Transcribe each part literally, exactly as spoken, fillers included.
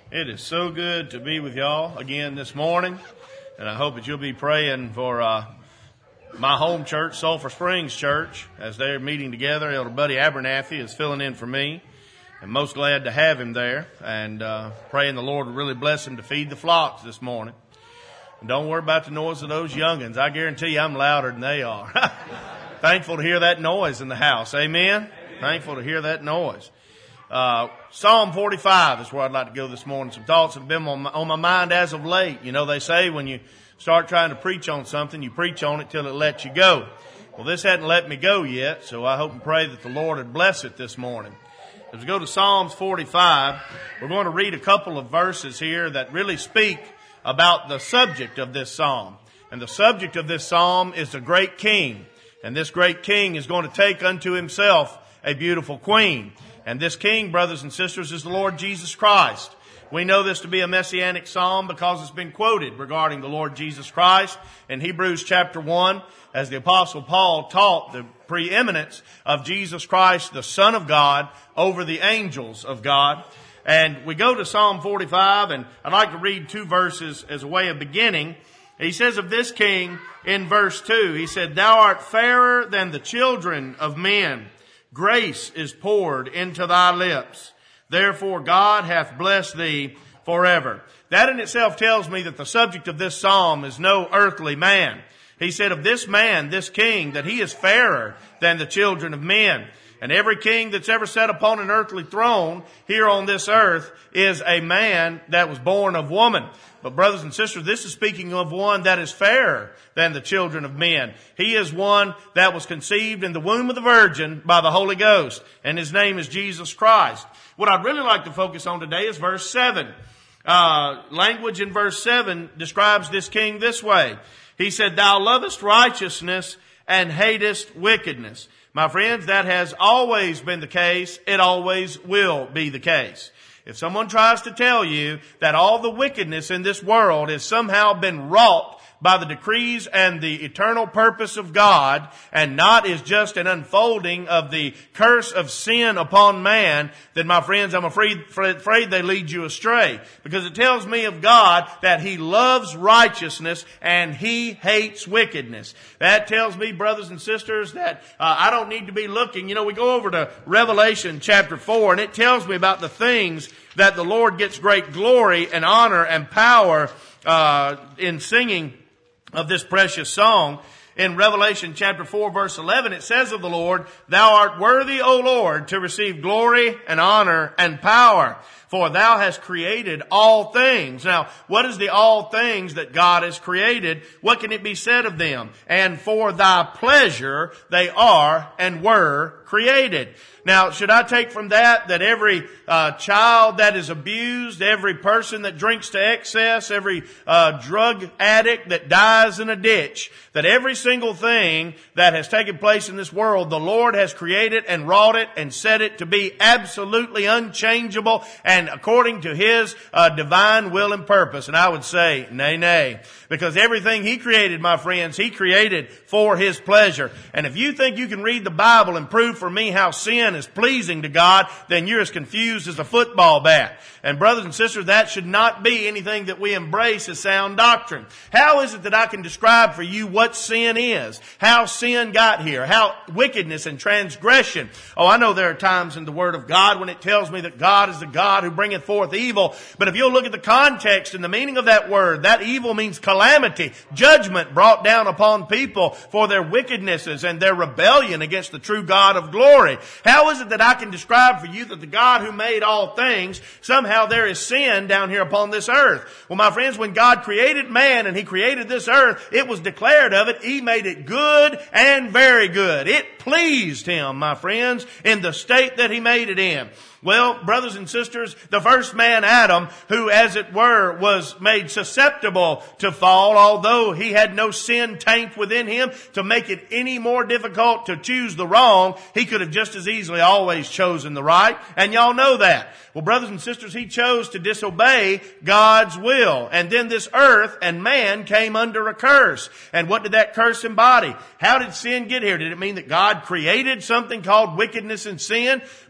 It is so good to be with y'all again this morning, and I hope that you'll be praying for uh, my home church, Sulphur Springs Church, as they're meeting together. Elder Buddy Abernathy is filling in for me, and most glad to have him there, and uh, praying the Lord will really bless him to feed the flocks this morning. And don't worry about the noise of those young'uns. I guarantee you I'm louder than they are. Thankful to hear that noise in the house. Amen? Amen. Thankful to hear that noise. Uh, Psalm forty-five is where I'd like to go this morning. Some thoughts have been on my, on my mind as of late. You know, they say when you start trying to preach on something, you preach on it till it lets you go. Well, this hadn't let me go yet, so I hope and pray that the Lord would bless it this morning. As we go to Psalms forty-five, we're going to read a couple of verses here that really speak about the subject of this psalm. And the subject of this psalm is the great king. And this great king is going to take unto himself a beautiful queen. And this king, brothers and sisters, is the Lord Jesus Christ. We know this to be a messianic psalm because it's been quoted regarding the Lord Jesus Christ in Hebrews chapter one, as the Apostle Paul taught the preeminence of Jesus Christ, the Son of God, over the angels of God. And we go to Psalm forty-five, and I'd like to read two verses as a way of beginning. He says of this king in verse two, he said, "Thou art fairer than the children of men. Grace is poured into thy lips. Therefore God hath blessed thee forever." That in itself tells me that the subject of this psalm is no earthly man. He said of this man, this king, that he is fairer than the children of men. And every king that's ever sat upon an earthly throne here on this earth is a man that was born of woman. But brothers and sisters, this is speaking of one that is fairer than the children of men. He is one that was conceived in the womb of the Virgin by the Holy Ghost, and his name is Jesus Christ. What I'd really like to focus on today is verse seven. Uh, language in verse seven describes this king this way. He said, "Thou lovest righteousness and hatest wickedness." My friends, that has always been the case. It always will be the case. If someone tries to tell you that all the wickedness in this world has somehow been wrought by the decrees and the eternal purpose of God, and not is just an unfolding of the curse of sin upon man, then my friends, I'm afraid, afraid they lead you astray. Because it tells me of God that He loves righteousness and He hates wickedness. That tells me, brothers and sisters, that uh, I don't need to be looking. You know, we go over to Revelation chapter four, and it tells me about the things that the Lord gets great glory and honor and power uh, in singing of this precious song. In Revelation chapter four verse eleven, it says of the Lord, "Thou art worthy, O Lord, to receive glory and honor and power, for thou hast created all things." Now, what is the all things that God has created? What can it be said of them? "And for thy pleasure they are and were created." Now, should I take from that that every uh, child that is abused, every person that drinks to excess, every uh, drug addict that dies in a ditch, that every single thing that has taken place in this world, the Lord has created and wrought it and set it to be absolutely unchangeable and according to His uh, divine will and purpose? And I would say, nay, nay. Because everything He created, my friends, He created for His pleasure. And if you think you can read the Bible and prove for me how sin is pleasing to God, then you're as confused as a football bat. And brothers and sisters, that should not be anything that we embrace as sound doctrine. How is it that I can describe for you what sin is? How sin got here? How wickedness and transgression? Oh, I know there are times in the Word of God when it tells me that God is the God who bringeth forth evil. But if you'll look at the context and the meaning of that word, that evil means calamity, judgment brought down upon people for their wickednesses and their rebellion against the true God of glory. How is it that I can describe for you that the God who made all things, somehow there is sin down here upon this earth? Well, my friends, when God created man and He created this earth, it was declared of it, He made it good and very good. It pleased Him, my friends, in the state that He made it in. Well, brothers and sisters, the first man, Adam, who as it were was made susceptible to fall, although he had no sin taint within him to make it any more difficult to choose the wrong, he could have just as easily always chosen the right. And y'all know that. Well, brothers and sisters, he chose to disobey God's will. And then this earth and man came under a curse. And what did that curse embody? How did sin get here? Did it mean that God created something called wickedness and sin?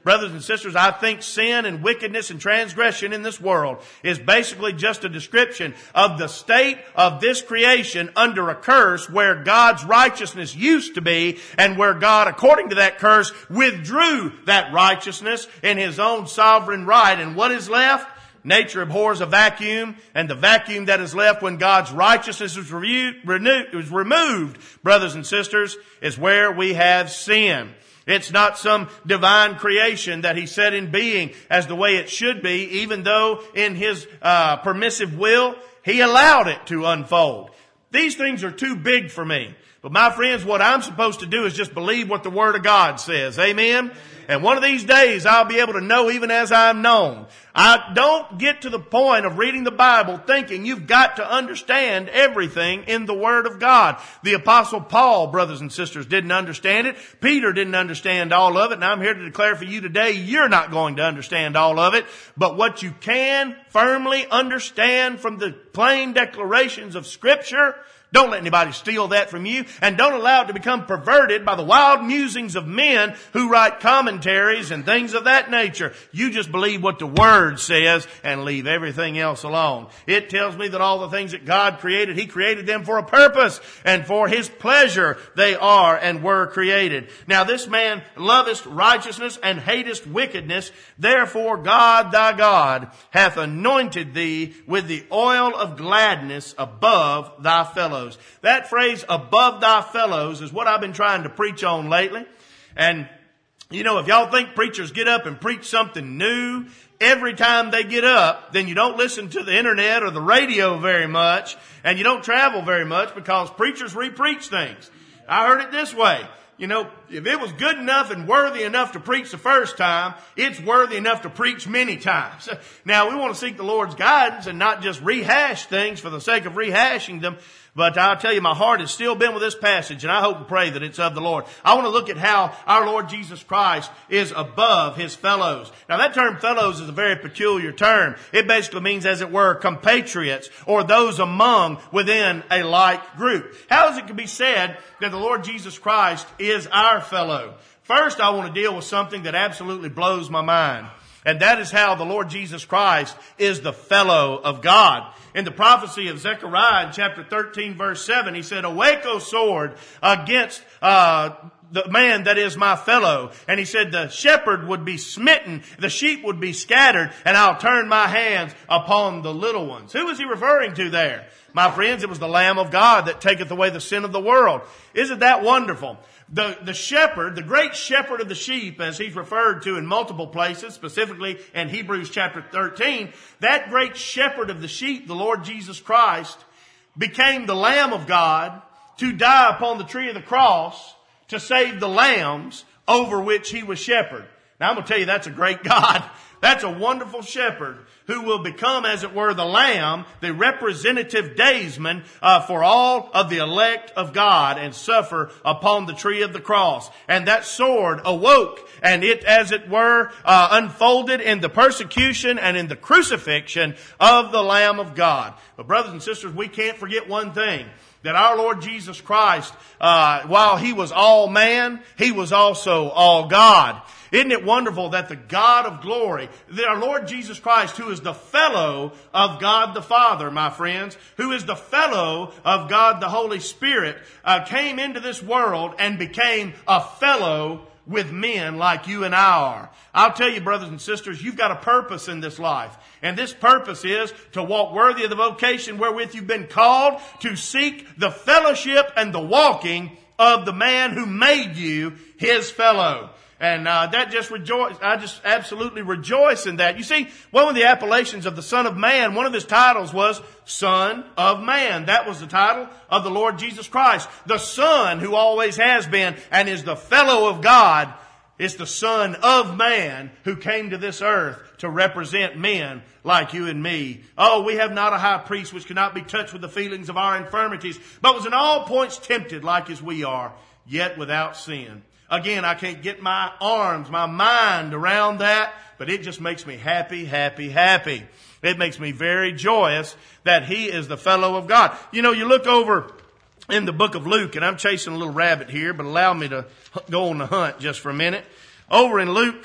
Brothers and sisters, I think sin and wickedness and transgression in this world is basically just a description of the state of this creation under a curse where God's righteousness used to be and where God, according to that curse, withdrew that righteousness in His own sovereign right. And what is left? Nature abhors a vacuum, and the vacuum that is left when God's righteousness is, reviewed, renewed, is removed, brothers and sisters, is where we have sin. It's not some divine creation that He set in being as the way it should be, even though in His uh, permissive will, He allowed it to unfold. These things are too big for me. But my friends, what I'm supposed to do is just believe what the Word of God says. Amen? And one of these days I'll be able to know even as I'm known. I don't get to the point of reading the Bible thinking you've got to understand everything in the Word of God. The Apostle Paul, brothers and sisters, didn't understand it. Peter didn't understand all of it. And I'm here to declare for you today, you're not going to understand all of it. But what you can firmly understand from the plain declarations of Scripture, don't let anybody steal that from you, and don't allow it to become perverted by the wild musings of men who write commentaries and things of that nature. You just believe what the Word says and leave everything else alone. It tells me that all the things that God created, He created them for a purpose, and for His pleasure they are and were created. Now this man lovest righteousness and hatest wickedness, therefore God thy God hath anointed thee with the oil of gladness above thy fellows. That phrase, above thy fellows, is what I've been trying to preach on lately. And, you know, if y'all think preachers get up and preach something new every time they get up, then you don't listen to the internet or the radio very much, and you don't travel very much because preachers re-preach things. I heard it this way. You know, if it was good enough and worthy enough to preach the first time, it's worthy enough to preach many times. Now, we want to seek the Lord's guidance and not just rehash things for the sake of rehashing them. But I'll tell you, my heart has still been with this passage, and I hope and pray that it's of the Lord. I want to look at how our Lord Jesus Christ is above His fellows. Now, that term fellows is a very peculiar term. It basically means, as it were, compatriots, or those among within a like group. How is it to be said that the Lord Jesus Christ is our fellow? First, I want to deal with something that absolutely blows my mind. And that is how the Lord Jesus Christ is the fellow of God. In the prophecy of Zechariah in chapter thirteen verse seven, he said, "Awake, O sword, against uh the man that is my fellow." And he said, "The shepherd would be smitten, the sheep would be scattered, and I'll turn my hands upon the little ones." Who is he referring to there? My friends, it was the Lamb of God that taketh away the sin of the world. Isn't that wonderful? The, the shepherd, the great shepherd of the sheep, as he's referred to in multiple places, specifically in Hebrews chapter thirteen, that great shepherd of the sheep, the Lord Jesus Christ, became the Lamb of God to die upon the tree of the cross to save the lambs over which He was shepherd. Now I'm going to tell you, that's a great God. That's a wonderful shepherd who will become, as it were, the lamb, the representative daysman uh, for all of the elect of God, and suffer upon the tree of the cross. And that sword awoke, and it, as it were, uh, unfolded in the persecution and in the crucifixion of the Lamb of God. But brothers and sisters, we can't forget one thing. That our Lord Jesus Christ, uh, while He was all man, He was also all God. Isn't it wonderful that the God of glory, that our Lord Jesus Christ, who is the fellow of God the Father, my friends, who is the fellow of God the Holy Spirit, uh, came into this world and became a fellow with men like you and I are. I'll tell you, brothers and sisters, you've got a purpose in this life. And this purpose is to walk worthy of the vocation wherewith you've been called, to seek the fellowship and the walking of the man who made you His fellow. And uh, that just rejoice. I just absolutely rejoice in that. You see, one of the appellations of the Son of Man, one of His titles was Son of Man. That was the title of the Lord Jesus Christ. The Son who always has been and is the fellow of God is the Son of Man who came to this earth to represent men like you and me. Oh, we have not a high priest which cannot be touched with the feelings of our infirmities, but was in all points tempted like as we are, yet without sin. Again, I can't get my arms, my mind around that, but it just makes me happy, happy, happy. It makes me very joyous that He is the fellow of God. You know, you look over in the book of Luke, and I'm chasing a little rabbit here, but allow me to go on the hunt just for a minute. Over in Luke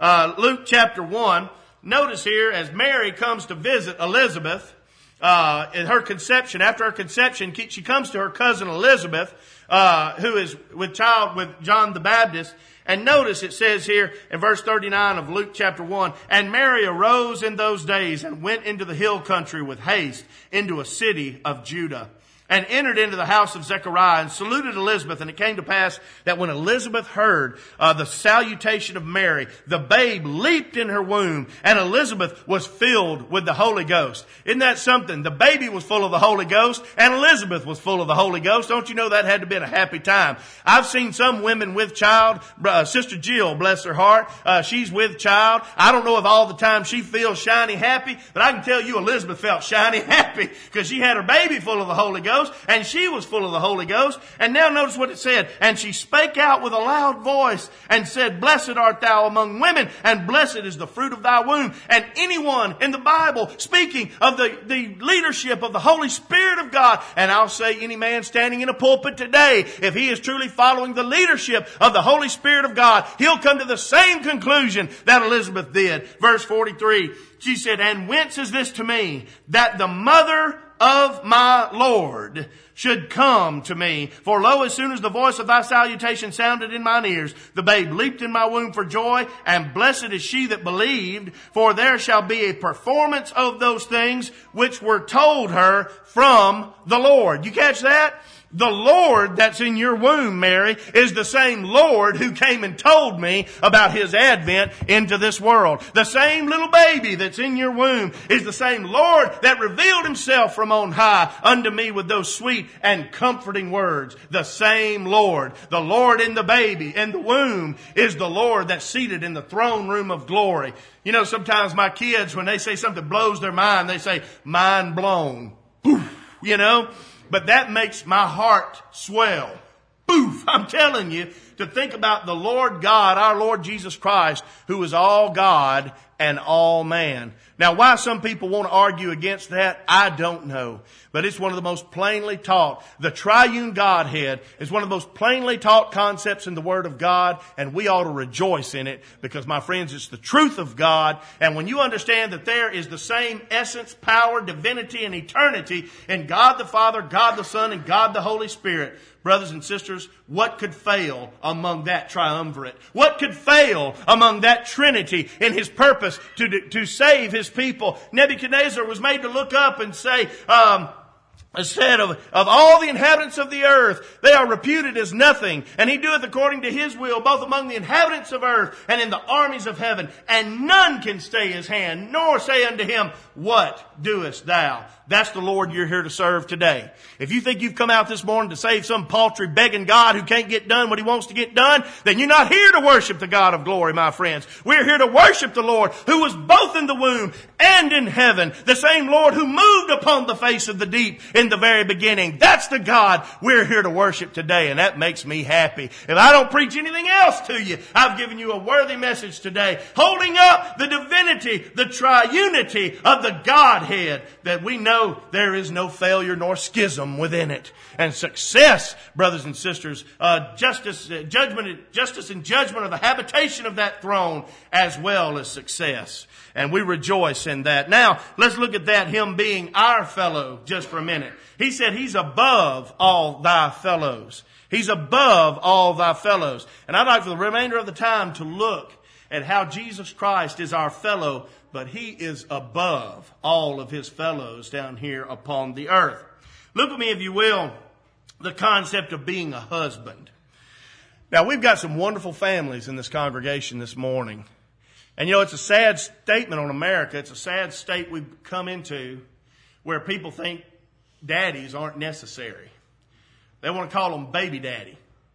uh, Luke chapter one. Notice here, as Mary comes to visit Elizabeth, uh, in her conception, after her conception, she comes to her cousin Elizabeth, uh, who is with child with John the Baptist. And notice it says here in verse thirty-nine of Luke chapter one, and Mary arose in those days and went into the hill country with haste into a city of Judah, and entered into the house of Zechariah and saluted Elizabeth. And it came to pass that when Elizabeth heard uh, the salutation of Mary, the babe leaped in her womb, and Elizabeth was filled with the Holy Ghost. Isn't that something? The baby was full of the Holy Ghost, and Elizabeth was full of the Holy Ghost. Don't you know that had to be a happy time? I've seen some women with child. Uh, Sister Jill, bless her heart, uh, she's with child. I don't know if all the time she feels shiny happy, but I can tell you Elizabeth felt shiny happy because she had her baby full of the Holy Ghost. And she was full of the Holy Ghost. And now notice what it said. And she spake out with a loud voice and said, Blessed art thou among women, and blessed is the fruit of thy womb. And anyone in the Bible speaking of the, the leadership of the Holy Spirit of God, and I'll say any man standing in a pulpit today, if he is truly following the leadership of the Holy Spirit of God, he'll come to the same conclusion that Elizabeth did. Verse forty-three, she said, And whence is this to me, that the mother of my Lord should come to me? For lo, as soon as the voice of thy salutation sounded in mine ears, the babe leaped in my womb for joy, and blessed is she that believed, for there shall be a performance of those things which were told her from the Lord. You catch that? The Lord that's in your womb, Mary, is the same Lord who came and told me about His advent into this world. The same little baby that's in your womb is the same Lord that revealed Himself from on high unto me with those sweet and comforting words. The same Lord. The Lord in the baby in the womb is the Lord that's seated in the throne room of glory. You know, sometimes my kids, when they say something blows their mind, they say, mind blown. Poof, you know? But that makes my heart swell. Boof! I'm telling you, to think about the Lord God, our Lord Jesus Christ, who is all God and all man. Now, why some people want to argue against that, I don't know. But it's one of the most plainly taught. The triune Godhead is one of the most plainly taught concepts in the Word of God, and we ought to rejoice in it because, my friends, it's the truth of God. And when you understand that there is the same essence, power, divinity, and eternity in God the Father, God the Son, and God the Holy Spirit, brothers and sisters, what could fail among that triumvirate? What could fail among that Trinity in His purpose to, to save His people? Nebuchadnezzar was made to look up and say, um, Instead of, of all the inhabitants of the earth, they are reputed as nothing. And He doeth according to His will, both among the inhabitants of earth and in the armies of heaven. And none can stay His hand, nor say unto Him, What doest thou? That's the Lord you're here to serve today. If you think you've come out this morning to save some paltry begging God who can't get done what He wants to get done, then you're not here to worship the God of glory, my friends. We're here to worship the Lord who was both in the womb and in heaven. The same Lord who moved upon the face of the deep in the very beginning. That's the God we're here to worship today, and that makes me happy. If I don't preach anything else to you, I've given you a worthy message today, holding up the divinity, the triunity of the Godhead, that we know there is no failure nor schism within it. And success, brothers and sisters, uh, justice, uh, judgment, justice and judgment of the habitation of that throne, as well as success. And we rejoice in that. Now, let's look at that, Him being our fellow, just for a minute. He said He's above all thy fellows. He's above all thy fellows. And I'd like for the remainder of the time to look at how Jesus Christ is our fellow, but He is above all of His fellows down here upon the earth. Look at me, if you will, the concept of being a husband. Now, we've got some wonderful families in this congregation this morning. And you know, it's a sad statement on America. It's a sad state we've come into where people think daddies aren't necessary. They want to call them baby daddy.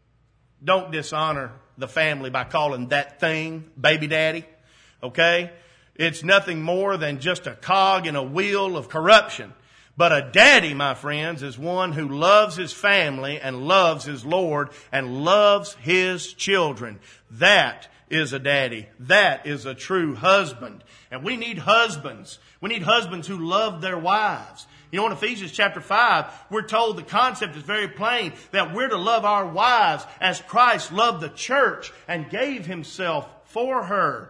Don't dishonor the family by calling that thing baby daddy. Okay? It's nothing more than just a cog in a wheel of corruption. But a daddy, my friends, is one who loves his family and loves his Lord and loves his children. That is a daddy. That is a true husband. And we need husbands. We need husbands who love their wives. You know, in Ephesians chapter five, we're told the concept is very plain that we're to love our wives as Christ loved the church and gave Himself for her.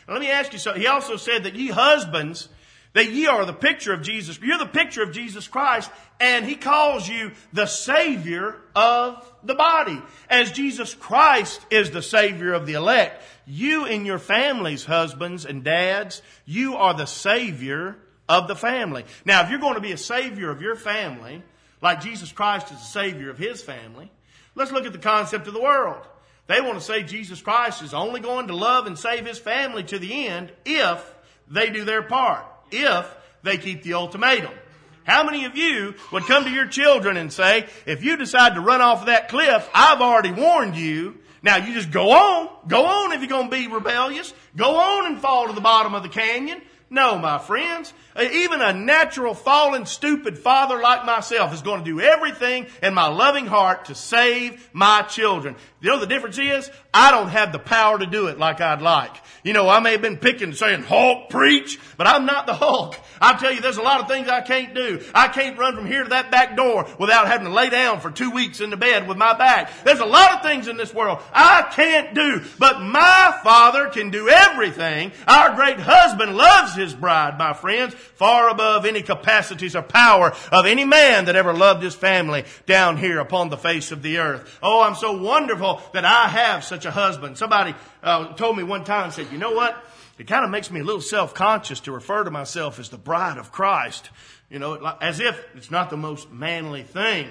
Now, let me ask you something. He also said that ye husbands, that ye are the picture of Jesus. You're the picture of Jesus Christ, and he calls you the Savior of the body. As Jesus Christ is the Savior of the elect, you and your families, husbands and dads, you are the Savior of the family. Now, if you're going to be a Savior of your family, like Jesus Christ is the Savior of his family, let's look at the concept of the world. They want to say Jesus Christ is only going to love and save his family to the end if they do their part, if they keep the ultimatum. How many of you would come to your children and say, if you decide to run off that cliff, I've already warned you. Now you just go on. Go on if you're going to be rebellious. Go on and fall to the bottom of the canyon. No, my friends, even a natural fallen stupid father like myself is going to do everything in my loving heart to save my children. You know the difference is, I don't have the power to do it like I'd like. You know, I may have been picking saying, Hulk, preach, but I'm not the Hulk. I'll tell you, there's a lot of things I can't do. I can't run from here to that back door without having to lay down for two weeks in the bed with my back. There's a lot of things in this world I can't do, but my Father can do everything. Our great husband loves his bride, my friends, far above any capacities or power of any man that ever loved his family down here upon the face of the earth. Oh, I'm so wonderful that I have such a husband. Somebody uh, told me one time, said, you know what? It kind of makes me a little self-conscious to refer to myself as the bride of Christ. You know, as if it's not the most manly thing.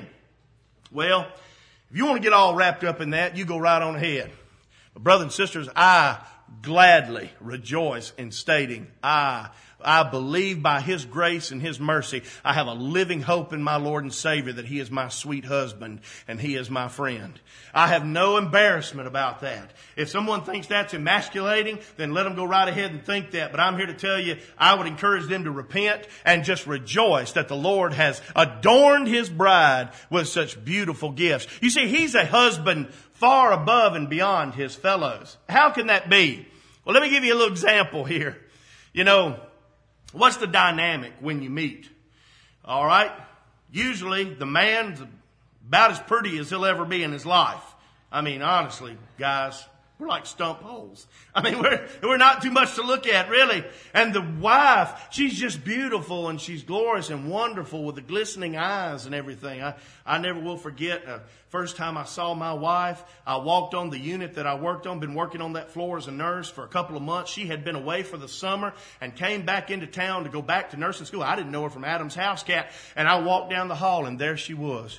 Well, if you want to get all wrapped up in that, you go right on ahead. But brothers and sisters, I gladly rejoice in stating, I I believe by his grace and his mercy, I have a living hope in my Lord and Savior that he is my sweet husband and he is my friend. I have no embarrassment about that. If someone thinks that's emasculating, then let them go right ahead and think that. But I'm here to tell you, I would encourage them to repent and just rejoice that the Lord has adorned his bride with such beautiful gifts. You see, he's a husband far above and beyond his fellows. How can that be? Well, let me give you a little example here. You know, what's the dynamic when you meet? All right. Usually the man's about as pretty as he'll ever be in his life. I mean, honestly, guys, we're like stump holes. I mean, we're, we're not too much to look at, really. And the wife, she's just beautiful and she's glorious and wonderful with the glistening eyes and everything. I, I never will forget the first time I saw my wife. I walked on the unit that I worked on, been working on that floor as a nurse for a couple of months. She had been away for the summer and came back into town to go back to nursing school. I didn't know her from Adam's house cat. And I walked down the hall and there she was.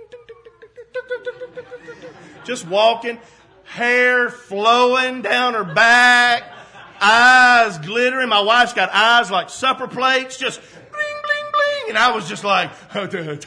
Just walking. Hair flowing down her back, eyes glittering. My wife's got eyes like supper plates, just bling, bling, bling. And I was just like, oh,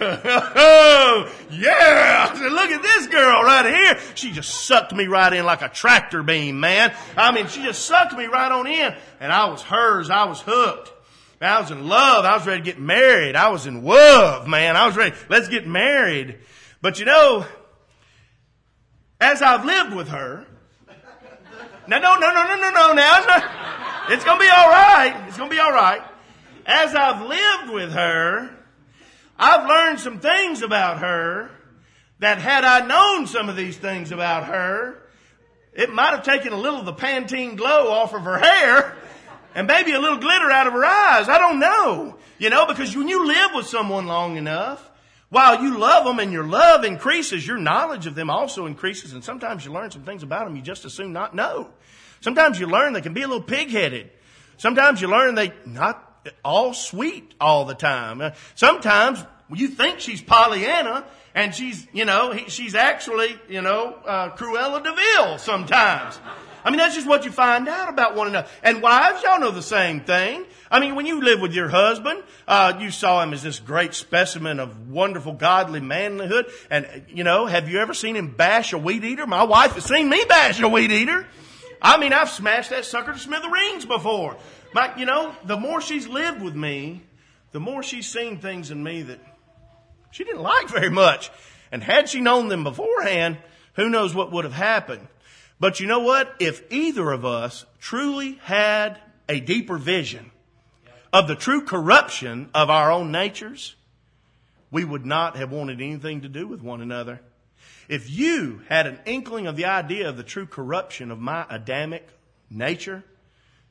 yeah. I said, look at this girl right here. She just sucked me right in like a tractor beam, man. I mean, she just sucked me right on in. And I was hers. I was hooked. I was in love. I was ready to get married. I was in love, man. I was ready. Let's get married. But you know, as I've lived with her, now, no, no, no, no, no, no, now, it's going to be all right. It's going to be all right. As I've lived with her, I've learned some things about her that had I known some of these things about her, it might have taken a little of the Pantene glow off of her hair and maybe a little glitter out of her eyes. I don't know. You know, because when you live with someone long enough, while you love them and your love increases, your knowledge of them also increases. And sometimes you learn some things about them you just as soon not know. Sometimes you learn they can be a little pig-headed. Sometimes you learn they not all sweet all the time. Sometimes you think she's Pollyanna and she's, you know, he, she's actually, you know, uh, Cruella de Vil sometimes. I mean, that's just what you find out about one another. And wives, y'all know the same thing. I mean, when you live with your husband, uh, you saw him as this great specimen of wonderful, godly manhood. And, you know, have you ever seen him bash a weed eater? My wife has seen me bash a weed eater. I mean, I've smashed that sucker to smithereens before. But, you know, the more she's lived with me, the more she's seen things in me that she didn't like very much. And had she known them beforehand, who knows what would have happened. But you know what? If either of us truly had a deeper vision of the true corruption of our own natures, we would not have wanted anything to do with one another. If you had an inkling of the idea of the true corruption of my Adamic nature,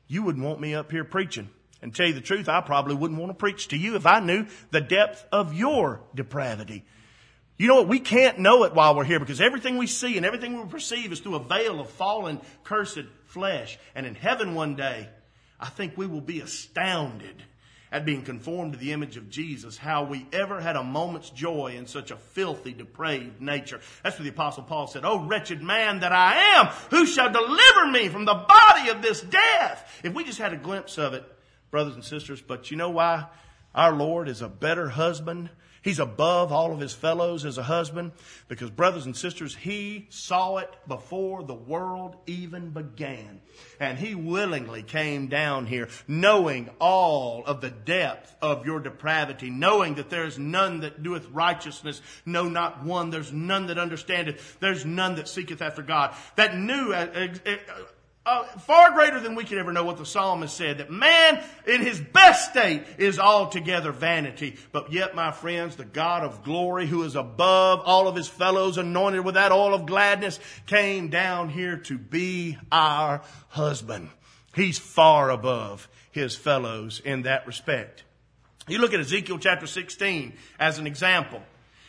you wouldn't want me up here preaching. And tell you the truth, I probably wouldn't want to preach to you if I knew the depth of your depravity. You know what? We can't know it while we're here because everything we see and everything we perceive is through a veil of fallen, cursed flesh. And in heaven one day, I think we will be astounded at being conformed to the image of Jesus, how we ever had a moment's joy in such a filthy, depraved nature. That's what the Apostle Paul said, "Oh, wretched man that I am, who shall deliver me from the body of this death?" If we just had a glimpse of it, brothers and sisters, but you know why our Lord is a better husband? He's above all of his fellows as a husband because, brothers and sisters, he saw it before the world even began. And he willingly came down here knowing all of the depth of your depravity, knowing that there is none that doeth righteousness, no, not one. There's none that understandeth. There's none that seeketh after God. That knew uh, uh, Uh, far greater than we could ever know what the psalmist said, that man in his best state is altogether vanity. But yet, my friends, the God of glory, who is above all of his fellows, anointed with that oil of gladness, came down here to be our husband. He's far above his fellows in that respect. You look at Ezekiel chapter sixteen as an example.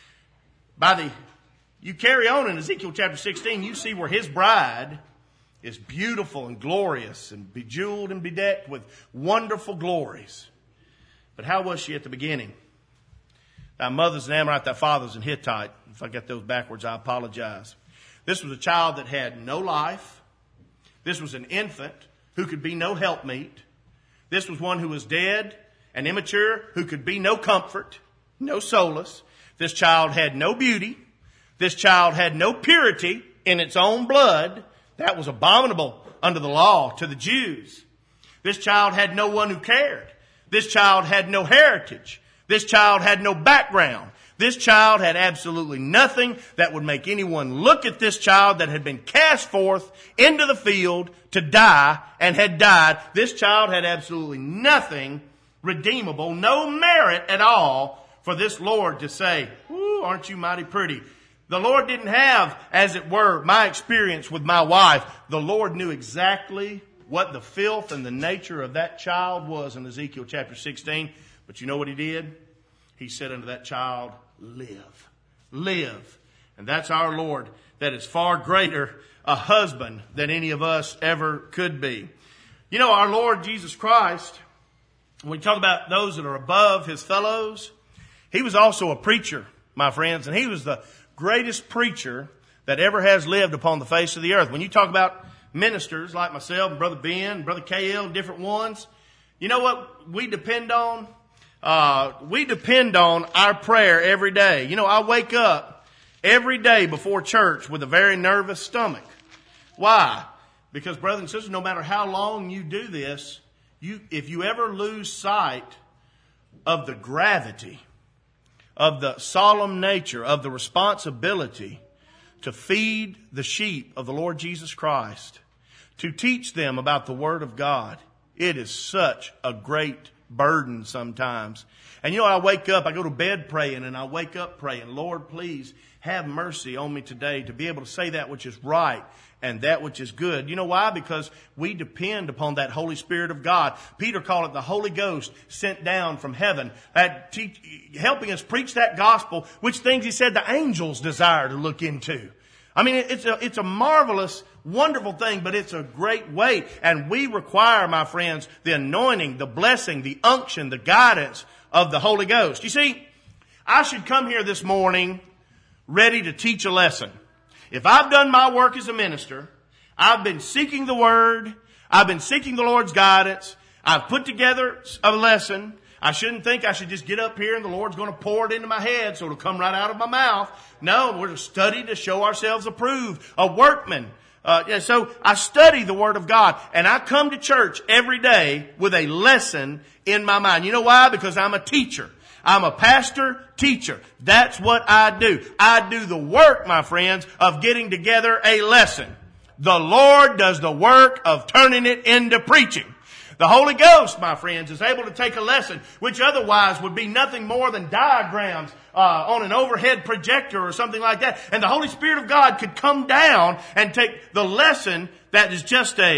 By the, you carry on in Ezekiel chapter sixteen, you see where his bride is beautiful and glorious and bejeweled and bedecked with wonderful glories. But how was she at the beginning? Thy mother's an Amorite, thy father's an Hittite. If I got those backwards, I apologize. This was a child that had no life. This was an infant who could be no helpmeet. This was one who was dead and immature, who could be no comfort, no solace. This child had no beauty. This child had no purity in its own blood. That was abominable under the law to the Jews. This child had no one who cared. This child had no heritage. This child had no background. This child had absolutely nothing that would make anyone look at this child that had been cast forth into the field to die and had died. This child had absolutely nothing redeemable, no merit at all for this Lord to say, "Ooh, aren't you mighty pretty?" The Lord didn't have, as it were, my experience with my wife. The Lord knew exactly what the filth and the nature of that child was in Ezekiel chapter sixteen. But you know what he did? He said unto that child, "Live. Live." And that's our Lord, that is far greater a husband than any of us ever could be. You know, our Lord Jesus Christ, when we talk about those that are above his fellows, he was also a preacher, my friends, and he was the greatest preacher that ever has lived upon the face of the earth. When you talk about ministers like myself and Brother Ben, Brother K L, different ones, you know what we depend on? Uh, we depend on our prayer every day. You know, I wake up every day before church with a very nervous stomach. Why? Because, brothers and sisters, no matter how long you do this, you, if you ever lose sight of the gravity, of the solemn nature, of the responsibility to feed the sheep of the Lord Jesus Christ, to teach them about the Word of God, it is such a great burden sometimes. And you know, I wake up, I go to bed praying, and I wake up praying, "Lord, please have mercy on me today to be able to say that which is right and that which is good." You know why? Because we depend upon that Holy Spirit of God. Peter called it the Holy Ghost sent down from heaven, that teach, helping us preach that gospel, which things he said the angels desire to look into. I mean, it's a, it's a marvelous, wonderful thing, but it's a great weight. And we require, my friends, the anointing, the blessing, the unction, the guidance of the Holy Ghost. You see, I should come here this morning ready to teach a lesson. If I've done my work as a minister, I've been seeking the Word, I've been seeking the Lord's guidance, I've put together a lesson. I shouldn't think I should just get up here and the Lord's going to pour it into my head so it'll come right out of my mouth. No, we're to study to show ourselves approved, a workman. Uh, yeah, so I study the Word of God, and I come to church every day with a lesson in my mind. You know why? Because I'm a teacher. I'm a pastor, teacher. That's what I do. I do the work, my friends, of getting together a lesson. The Lord does the work of turning it into preaching. The Holy Ghost, my friends, is able to take a lesson which otherwise would be nothing more than diagrams uh, on an overhead projector or something like that. And the Holy Spirit of God could come down and take the lesson that is just a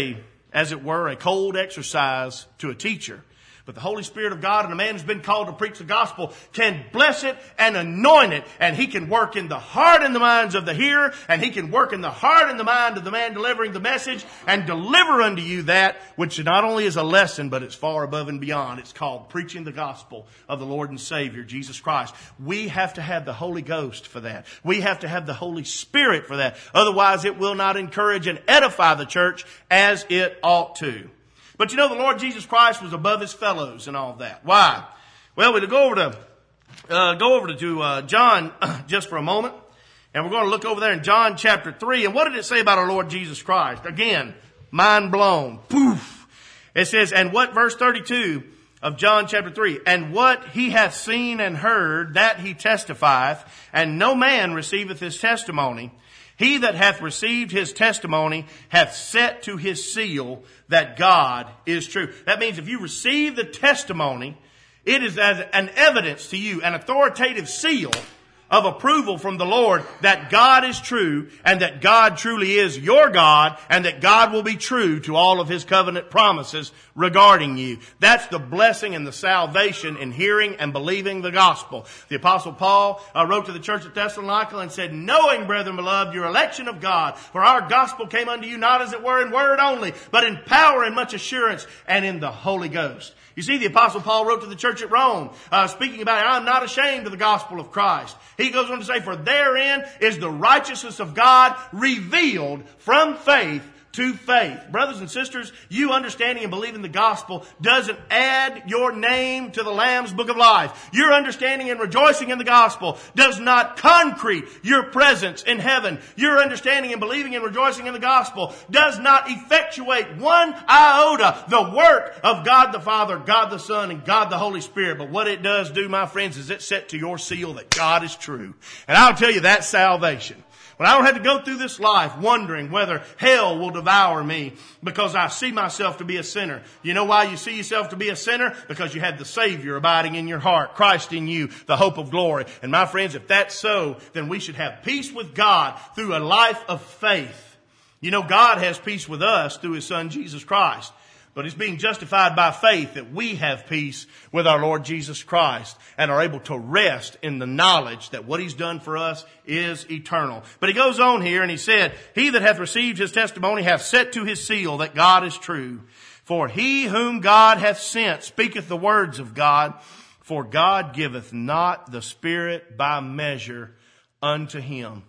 as it were, a cold exercise to a teacher. But the Holy Spirit of God and a man who's been called to preach the gospel can bless it and anoint it. And he can work in the heart and the minds of the hearer. And he can work in the heart and the mind of the man delivering the message and deliver unto you that which not only is a lesson, but it's far above and beyond. It's called preaching the gospel of the Lord and Savior, Jesus Christ. We have to have the Holy Ghost for that. We have to have the Holy Spirit for that. Otherwise, it will not encourage and edify the church as it ought to. But you know, the Lord Jesus Christ was above his fellows and all that. Why? Well, we'll go over to, uh, go over to, to uh, John just for a moment. And we're going to look over there in John chapter three. And what did it say about our Lord Jesus Christ? Again, mind blown. Poof. It says, and what, verse thirty-two of John chapter three, and what he hath seen and heard, that he testifieth, and no man receiveth his testimony. He that hath received his testimony hath set to his seal that God is true. That means if you receive the testimony, it is as an evidence to you, an authoritative seal of approval from the Lord that God is true and that God truly is your God and that God will be true to all of his covenant promises regarding you. That's the blessing and the salvation in hearing and believing the gospel. The Apostle Paul uh, wrote to the church at Thessalonica and said, knowing, brethren beloved, your election of God, for our gospel came unto you not as it were in word only, but in power and much assurance and in the Holy Ghost. You see, the Apostle Paul wrote to the church at Rome, uh, speaking about, I'm not ashamed of the gospel of Christ. He goes on to say, for therein is the righteousness of God revealed from faith to faith. Brothers and sisters, you understanding and believing the gospel doesn't add your name to the Lamb's book of life. Your understanding and rejoicing in the gospel does not concrete your presence in heaven. Your understanding and believing and rejoicing in the gospel does not effectuate one iota the work of God the Father, God the Son, and God the Holy Spirit. But what it does do, my friends, is it set to your seal that God is true. And I'll tell you, that's salvation. When I don't have to go through this life wondering whether hell will devour me because I see myself to be a sinner. You know why you see yourself to be a sinner? Because you have the Savior abiding in your heart, Christ in you, the hope of glory. And my friends, if that's so, then we should have peace with God through a life of faith. You know, God has peace with us through his Son, Jesus Christ. But it's being justified by faith that we have peace with our Lord Jesus Christ and are able to rest in the knowledge that what he's done for us is eternal. But he goes on here and he said, he that hath received his testimony hath set to his seal that God is true. For he whom God hath sent speaketh the words of God. For God giveth not the Spirit by measure unto him.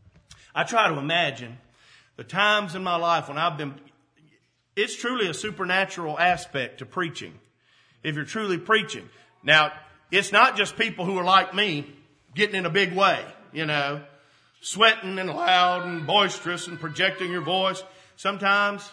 I try to imagine the times in my life when I've been... It's truly a supernatural aspect to preaching, if you're truly preaching. Now, it's not just people who are like me getting in a big way, you know, sweating and loud and boisterous and projecting your voice. Sometimes,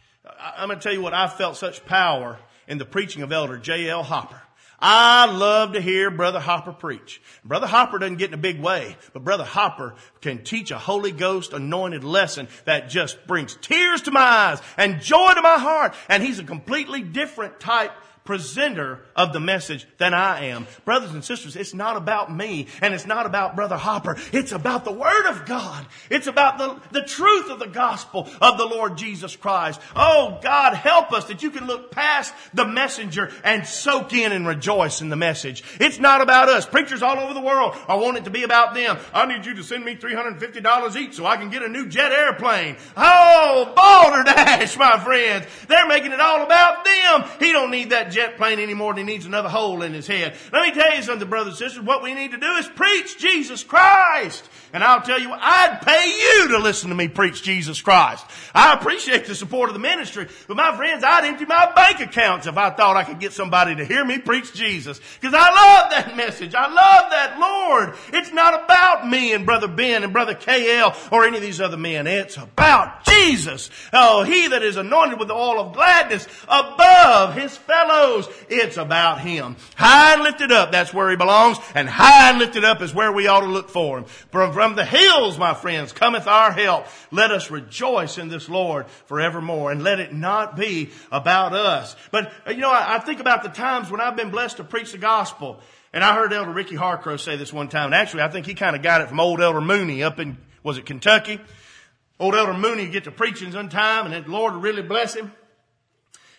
I'm going to tell you what, I felt such power in the preaching of Elder J L Hopper. I love to hear Brother Hopper preach. Brother Hopper doesn't get in a big way, but Brother Hopper can teach a Holy Ghost anointed lesson that just brings tears to my eyes and joy to my heart. And he's a completely different type presenter of the message than I am. Brothers and sisters, it's not about me and it's not about Brother Hopper. It's about the Word of God. It's about the, the truth of the gospel of the Lord Jesus Christ. Oh, God, help us that you can look past the messenger and soak in and rejoice in the message. It's not about us. Preachers all over the world are wanting it to be about them. I need you to send me three hundred fifty dollars each so I can get a new jet airplane. Oh, balderdash, my friends. They're making it all about them. He don't need that jet plane anymore than he needs another hole in his head. Let me tell you something, brothers and sisters. What we need to do is preach Jesus Christ. And I'll tell you what, I'd pay you to listen to me preach Jesus Christ. I appreciate the support of the ministry, but my friends, I'd empty my bank accounts if I thought I could get somebody to hear me preach Jesus. Because I love that message. I love that Lord. It's not about me and Brother Ben and Brother K L or any of these other men. It's about Jesus. Oh, he that is anointed with the oil of gladness above his fellows. It's about him. High and lifted up, that's where he belongs. And high and lifted up is where we ought to look for him. From, from the hills, my friends, cometh our help. Let us rejoice in this Lord forevermore. And let it not be about us. But, you know, I, I think about the times when I've been blessed to preach the gospel. And I heard Elder Ricky Harcrow say this one time. And actually, I think he kind of got it from old Elder Mooney up in, was it Kentucky? Old Elder Mooney would get to preaching sometime and the Lord would really bless him.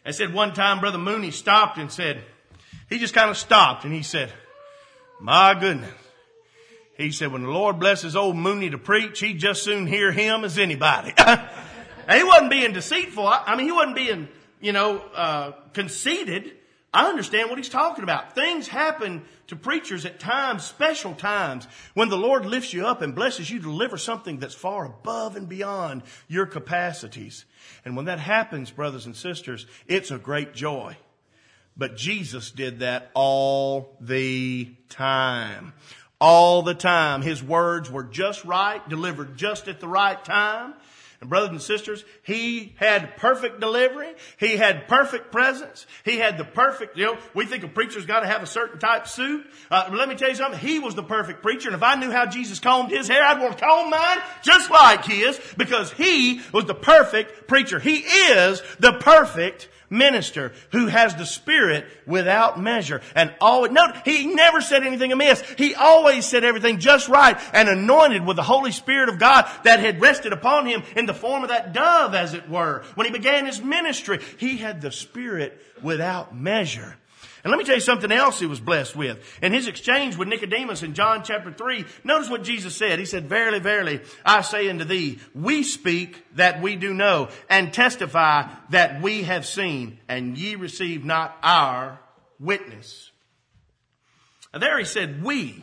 I said one time Brother Mooney stopped and said, he just kind of stopped and he said, my goodness. He said, when the Lord blesses old Mooney to preach, he'd just soon hear him as anybody. And he wasn't being deceitful. I mean, he wasn't being, you know, uh, conceited. I understand what he's talking about. Things happen to preachers at times, special times, when the Lord lifts you up and blesses you to deliver something that's far above and beyond your capacities. And when that happens, brothers and sisters, it's a great joy. But Jesus did that all the time. All the time. His words were just right, delivered just at the right time. And brothers and sisters, he had perfect delivery. He had perfect presence. He had the perfect, you know, we think a preacher's got to have a certain type suit. Uh, let me tell you something. He was the perfect preacher. And if I knew how Jesus combed his hair, I'd want to comb mine just like his, because he was the perfect preacher. He is the perfect minister who has the Spirit without measure. And always, note, he never said anything amiss. He always said everything just right and anointed with the Holy Spirit of God that had rested upon him in the form of that dove, as it were. When he began his ministry, he had the Spirit without measure. And let me tell you something else he was blessed with. In his exchange with Nicodemus in John chapter three, notice what Jesus said. He said, verily, verily, I say unto thee, we speak that we do know, and testify that we have seen, and ye receive not our witness. And there he said, we.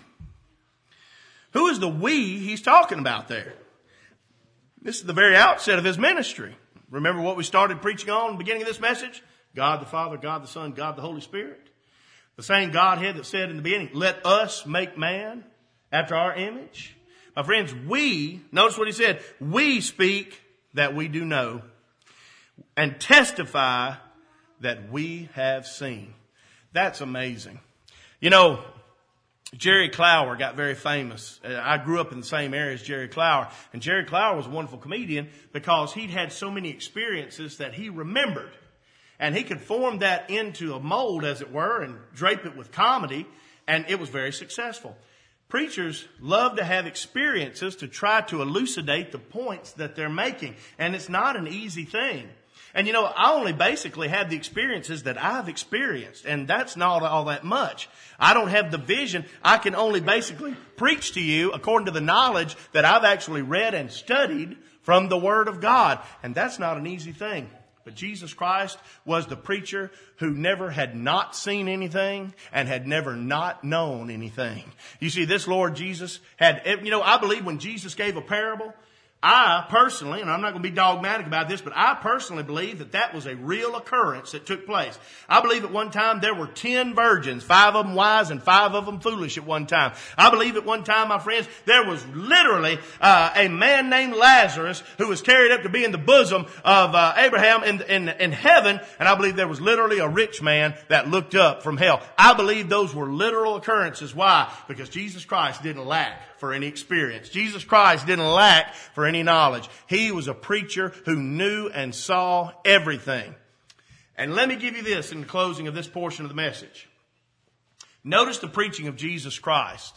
Who is the we he's talking about there? This is the very outset of his ministry. Remember what we started preaching on at the beginning of this message? God the Father, God the Son, God the Holy Spirit. The same Godhead that said in the beginning, let us make man after our image. My friends, we, notice what he said, we speak that we do know, and testify that we have seen. That's amazing. You know, Jerry Clower got very famous. I grew up in the same area as Jerry Clower. And Jerry Clower was a wonderful comedian because he'd had so many experiences that he remembered. And he could form that into a mold, as it were, and drape it with comedy, and it was very successful. Preachers love to have experiences to try to elucidate the points that they're making, and it's not an easy thing. And you know, I only basically have the experiences that I've experienced, and that's not all that much. I don't have the vision. I can only basically preach to you according to the knowledge that I've actually read and studied from the Word of God, and that's not an easy thing. But Jesus Christ was the preacher who never had not seen anything and had never not known anything. You see, this Lord Jesus had, you know, I believe when Jesus gave a parable, I personally, and I'm not going to be dogmatic about this, but I personally believe that that was a real occurrence that took place. I believe at one time there were ten virgins, five of them wise and five of them foolish at one time. I believe at one time, my friends, there was literally uh, a man named Lazarus who was carried up to be in the bosom of uh, Abraham in, in, in heaven, and I believe there was literally a rich man that looked up from hell. I believe those were literal occurrences. Why? Because Jesus Christ didn't lack for any experience. Jesus Christ didn't lack for any knowledge. He was a preacher who knew and saw everything. And let me give you this in the closing of this portion of the message. Notice the preaching of Jesus Christ.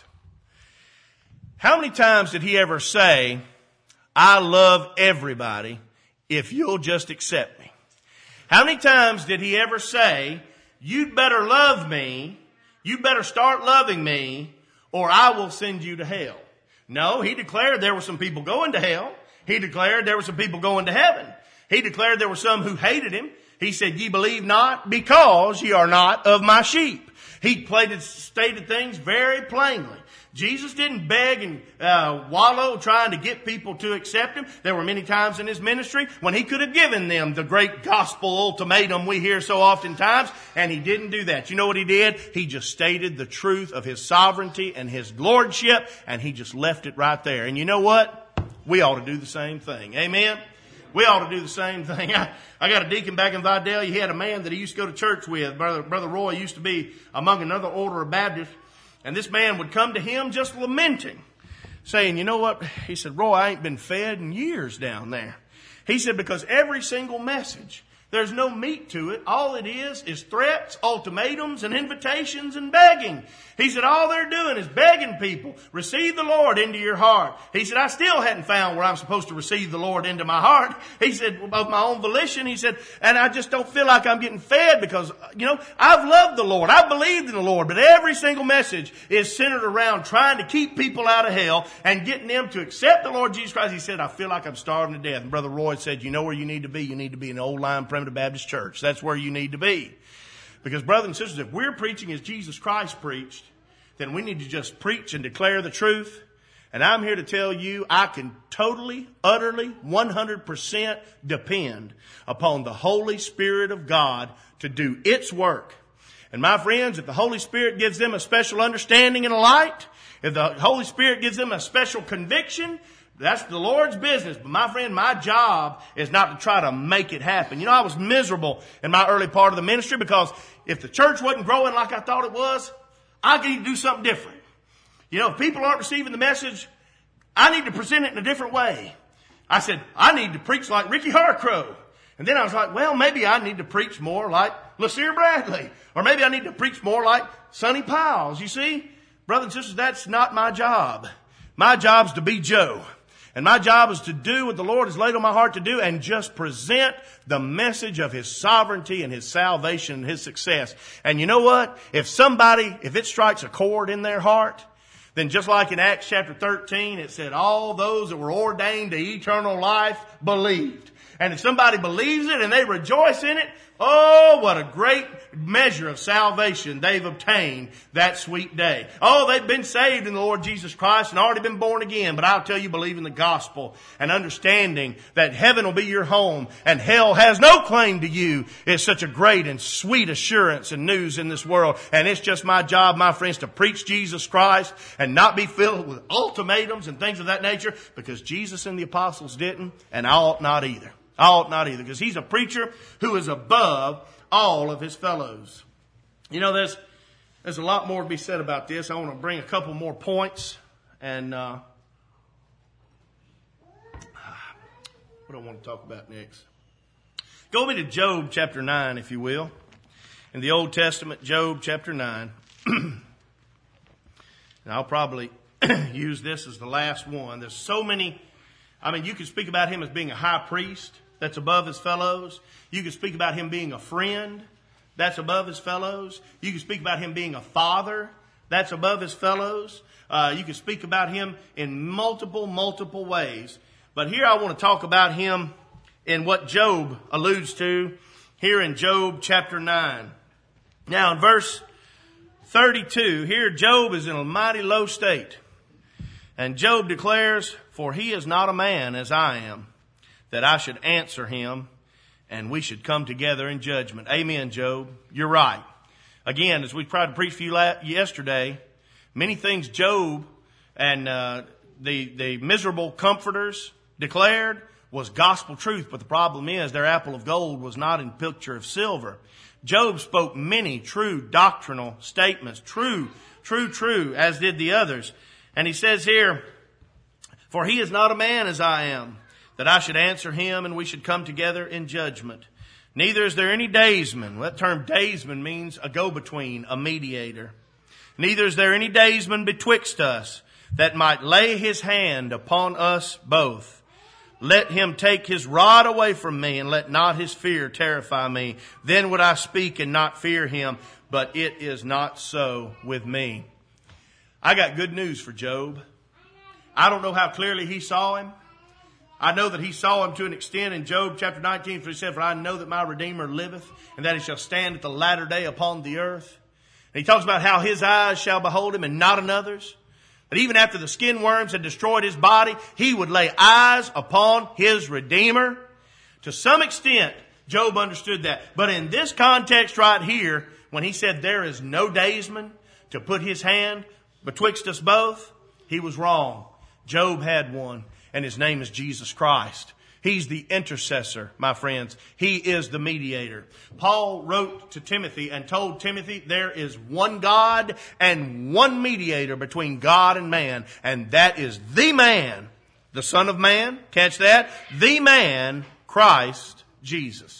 How many times did he ever say, I love everybody if you'll just accept me? How many times did he ever say, you'd better love me, you better start loving me, or I will send you to hell? No, he declared there were some people going to hell. He declared there were some people going to heaven. He declared there were some who hated him. He said, ye believe not because ye are not of my sheep. He played, stated things very plainly. Jesus didn't beg and uh, wallow trying to get people to accept him. There were many times in his ministry when he could have given them the great gospel ultimatum we hear so oftentimes, and he didn't do that. You know what he did? He just stated the truth of his sovereignty and his lordship, and he just left it right there. And you know what? We ought to do the same thing. Amen? We ought to do the same thing. I, I got a deacon back in Vidalia. He had a man that he used to go to church with. Brother, Brother Roy used to be among another order of Baptists. And this man would come to him just lamenting, saying, you know what? He said, Roy, I ain't been fed in years down there. He said, because every single message There's no meat to it. All it is is threats, ultimatums, and invitations and begging. He said, all they're doing is begging people, receive the Lord into your heart. He said, I still hadn't found where I'm supposed to receive the Lord into my heart. He said, of my own volition. He said, and I just don't feel like I'm getting fed because, you know, I've loved the Lord. I've believed in the Lord. But every single message is centered around trying to keep people out of hell and getting them to accept the Lord Jesus Christ. He said, I feel like I'm starving to death. And Brother Roy said, you know where you need to be? You need to be in the old line Primitive Baptist Church. That's where you need to be. Because brothers and sisters, if we're preaching as Jesus Christ preached, then we need to just preach and declare the truth. And I'm here to tell you, I can totally, utterly, one hundred percent depend upon the Holy Spirit of God to do its work. And my friends, if the Holy Spirit gives them a special understanding and a light, if the Holy Spirit gives them a special conviction, that's the Lord's business. But my friend, my job is not to try to make it happen. You know, I was miserable in my early part of the ministry because if the church wasn't growing like I thought it was, I need to do something different. You know, if people aren't receiving the message, I need to present it in a different way. I said, I need to preach like Ricky Harcrow. And then I was like, well, maybe I need to preach more like LaSere Bradley. Or maybe I need to preach more like Sonny Piles. You see, brothers and sisters, that's not my job. My job's to be Joe. And my job is to do what the Lord has laid on my heart to do and just present the message of His sovereignty and His salvation and His success. And you know what? If somebody, if it strikes a chord in their heart, then just like in Acts chapter thirteen, it said all those that were ordained to eternal life believed. And if somebody believes it and they rejoice in it, oh, what a great measure of salvation they've obtained that sweet day. Oh, they've been saved in the Lord Jesus Christ and already been born again. But I'll tell you, believing the gospel and understanding that heaven will be your home and hell has no claim to you is such a great and sweet assurance and news in this world. And it's just my job, my friends, to preach Jesus Christ and not be filled with ultimatums and things of that nature, because Jesus and the apostles didn't, and I ought not either. I ought not either, because he's a preacher who is above all of his fellows. You know, there's there's a lot more to be said about this. I want to bring a couple more points. And uh, what do I want to talk about next? Go with me to Job chapter nine, if you will. In the Old Testament, Job chapter nine. And I'll probably use this as the last one. There's so many. I mean, you could speak about him as being a high priest. That's above his fellows. You can speak about him being a friend. That's above his fellows. You can speak about him being a father. That's above his fellows. Uh, you can speak about him in multiple, multiple ways. But here I want to talk about him in what Job alludes to here in Job chapter nine. Now in verse thirty-two, here Job is in a mighty low state. And Job declares, for he is not a man as I am, that I should answer him, and we should come together in judgment. Amen, Job. You're right. Again, as we tried to preach for you yesterday, many things Job and uh, the, the miserable comforters declared was gospel truth. But the problem is their apple of gold was not in picture of silver. Job spoke many true doctrinal statements. True, true, true, as did the others. And he says here, for he is not a man as I am, that I should answer him, and we should come together in judgment. Neither is there any daysman. Well, that term daysman means a go-between, a mediator. Neither is there any daysman betwixt us, that might lay his hand upon us both. Let him take his rod away from me, and let not his fear terrify me. Then would I speak and not fear him, but it is not so with me. I got good news for Job. I don't know how clearly he saw him. I know that he saw him to an extent in Job chapter nineteen, for he said, for I know that my Redeemer liveth, and that he shall stand at the latter day upon the earth. And he talks about how his eyes shall behold him and not another's. That even after the skin worms had destroyed his body, he would lay eyes upon his Redeemer. To some extent, Job understood that. But in this context right here, when he said there is no daysman to put his hand betwixt us both, he was wrong. Job had one, and his name is Jesus Christ. He's the intercessor, my friends. He is the mediator. Paul wrote to Timothy and told Timothy there is one God and one mediator between God and man, and that is the man, the Son of Man. Catch that? The man, Christ Jesus.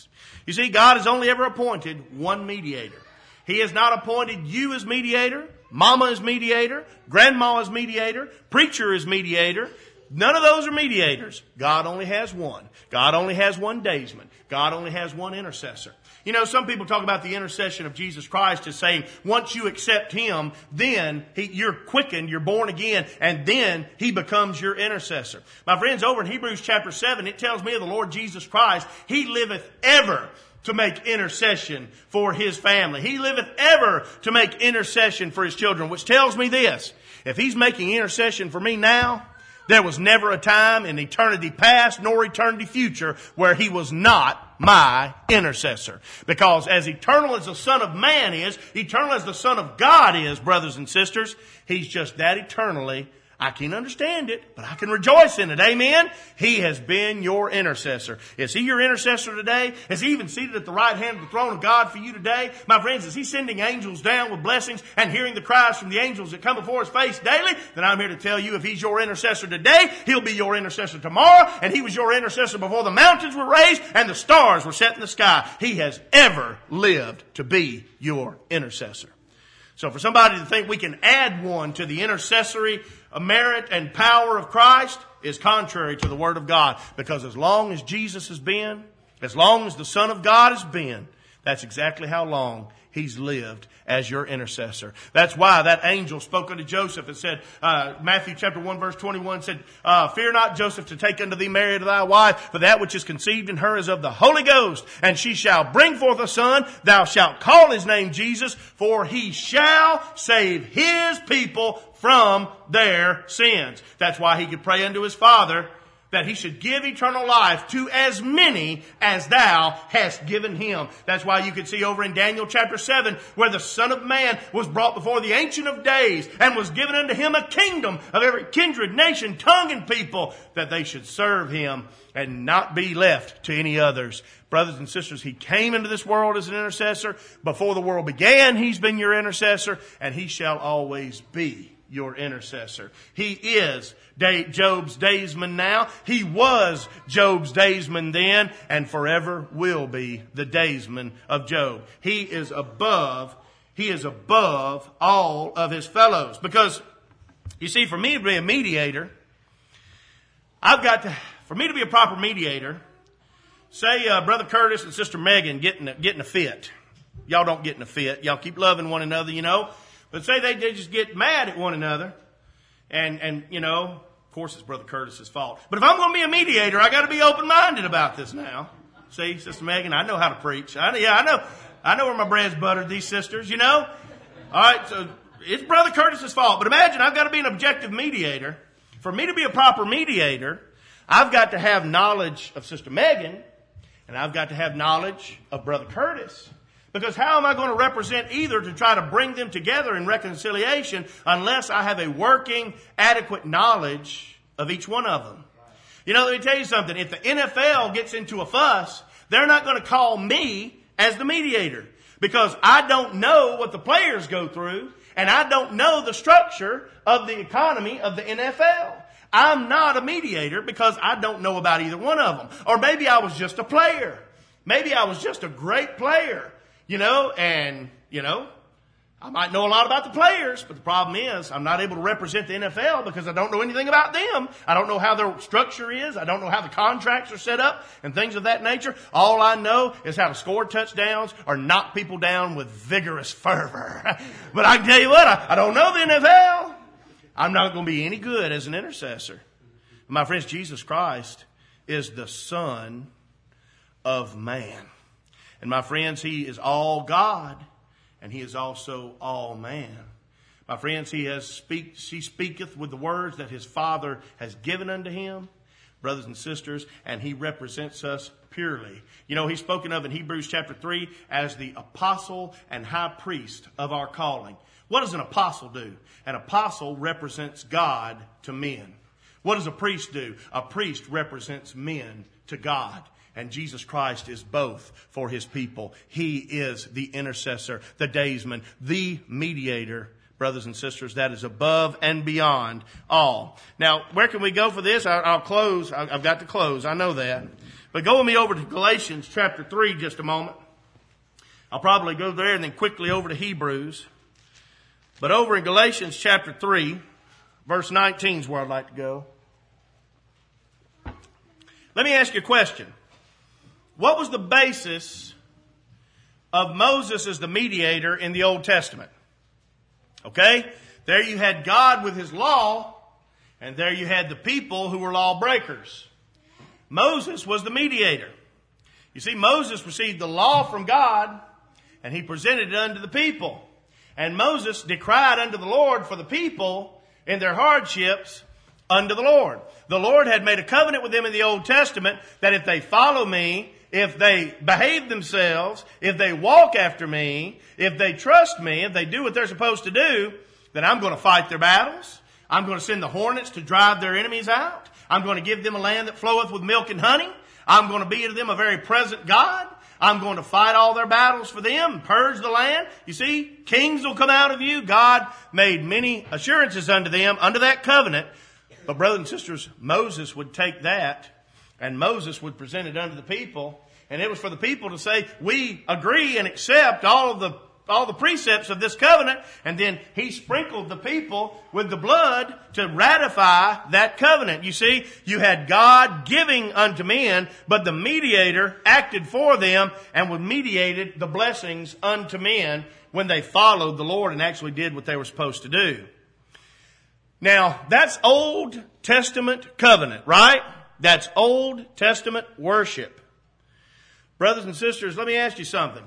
You see, God has only ever appointed one mediator. He has not appointed you as mediator, mama as mediator, grandma as mediator, preacher as mediator. None of those are mediators. God only has one. God only has one daysman. God only has one intercessor. You know, some people talk about the intercession of Jesus Christ as saying, once you accept Him, then he, you're quickened, you're born again, and then He becomes your intercessor. My friends, over in Hebrews chapter seven, it tells me of the Lord Jesus Christ, He liveth ever to make intercession for His family. He liveth ever to make intercession for His children, which tells me this: if He's making intercession for me now, there was never a time in eternity past nor eternity future where He was not my intercessor. Because as eternal as the Son of Man is, eternal as the Son of God is, brothers and sisters, He's just that eternally. I can't understand it, but I can rejoice in it. Amen? He has been your intercessor. Is He your intercessor today? Is He even seated at the right hand of the throne of God for you today? My friends, is He sending angels down with blessings and hearing the cries from the angels that come before His face daily? Then I'm here to tell you, if He's your intercessor today, He'll be your intercessor tomorrow, and He was your intercessor before the mountains were raised and the stars were set in the sky. He has ever lived to be your intercessor. So for somebody to think we can add one to the intercessory merit and power of Christ is contrary to the Word of God. Because as long as Jesus has been, as long as the Son of God has been, that's exactly how long He's lived as your intercessor. That's why that angel spoke unto Joseph and said, uh, Matthew chapter one verse twenty-one said, uh, fear not, Joseph, to take unto thee Mary to thy wife, for that which is conceived in her is of the Holy Ghost, and she shall bring forth a son. Thou shalt call his name Jesus, for he shall save his people from their sins. That's why he could pray unto his Father that He should give eternal life to as many as Thou hast given Him. That's why you can see over in Daniel chapter seven, where the Son of Man was brought before the Ancient of Days, and was given unto Him a kingdom of every kindred, nation, tongue, and people, that they should serve Him and not be left to any others. Brothers and sisters, He came into this world as an intercessor. Before the world began, He's been your intercessor, and He shall always be your intercessor. He is Job's daysman now. He was Job's daysman then, and forever will be the daysman of Job. He is above, he is above all of his fellows. Because, you see, for me to be a mediator, I've got to, for me to be a proper mediator, say uh, Brother Curtis and Sister Megan getting a, getting a fit. Y'all don't get in a fit. Y'all keep loving one another, you know. But say they, they just get mad at one another, and, and, you know, of course it's Brother Curtis's fault. But if I'm going to be a mediator, I got to be open-minded about this now. See, Sister Megan, I know how to preach. I, yeah, I know, I know where my bread's buttered, these sisters, you know. All right, so it's Brother Curtis's fault. But imagine I've got to be an objective mediator. For me to be a proper mediator, I've got to have knowledge of Sister Megan, and I've got to have knowledge of Brother Curtis. Because how am I going to represent either to try to bring them together in reconciliation unless I have a working, adequate knowledge of each one of them? You know, let me tell you something. If the N F L gets into a fuss, they're not going to call me as the mediator. Because I don't know what the players go through, and I don't know the structure of the economy of the N F L. I'm not a mediator because I don't know about either one of them. Or maybe I was just a player. Maybe I was just a great player. You know, and, you know, I might know a lot about the players, but the problem is I'm not able to represent the N F L because I don't know anything about them. I don't know how their structure is. I don't know how the contracts are set up and things of that nature. All I know is how to score touchdowns or knock people down with vigorous fervor. But I can tell you what, I, I don't know the N F L. I'm not going to be any good as an intercessor. My friends, Jesus Christ is the Son of Man. And my friends, He is all God, and He is also all man. My friends, He has speak, He speaketh with the words that His Father has given unto Him, brothers and sisters, and He represents us purely. You know, He's spoken of in Hebrews chapter three as the apostle and high priest of our calling. What does an apostle do? An apostle represents God to men. What does a priest do? A priest represents men to God. And Jesus Christ is both for His people. He is the intercessor, the daysman, the mediator, brothers and sisters, that is above and beyond all. Now, where can we go for this? I'll close. I've got to close. I know that. But go with me over to Galatians chapter three just a moment. I'll probably go there and then quickly over to Hebrews. But over in Galatians chapter three, verse nineteen is where I'd like to go. Let me ask you a question. What was the basis of Moses as the mediator in the Old Testament? Okay? There you had God with his law, and there you had the people who were lawbreakers. Moses was the mediator. You see, Moses received the law from God, and he presented it unto the people. And Moses decried unto the Lord for the people in their hardships unto the Lord. The Lord had made a covenant with them in the Old Testament that if they follow me, if they behave themselves, if they walk after me, if they trust me, if they do what they're supposed to do, then I'm going to fight their battles. I'm going to send the hornets to drive their enemies out. I'm going to give them a land that floweth with milk and honey. I'm going to be to them a very present God. I'm going to fight all their battles for them, purge the land. You see, kings will come out of you. God made many assurances unto them under that covenant. But brothers and sisters, Moses would take that and Moses would present it unto the people. And it was for the people to say, we agree and accept all of the all the precepts of this covenant. And then he sprinkled the people with the blood to ratify that covenant. You see, you had God giving unto men, but the mediator acted for them and would mediated the blessings unto men when they followed the Lord and actually did what they were supposed to do. Now, that's Old Testament covenant, right? That's Old Testament worship. Brothers and sisters, let me ask you something.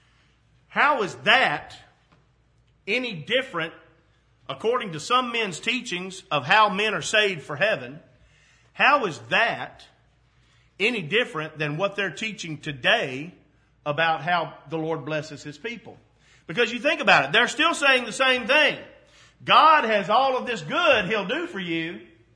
How is that any different, according to some men's teachings of how men are saved for heaven? How is that any different than what they're teaching today about how the Lord blesses his people? Because you think about it, they're still saying the same thing. God has all of this good he'll do for you,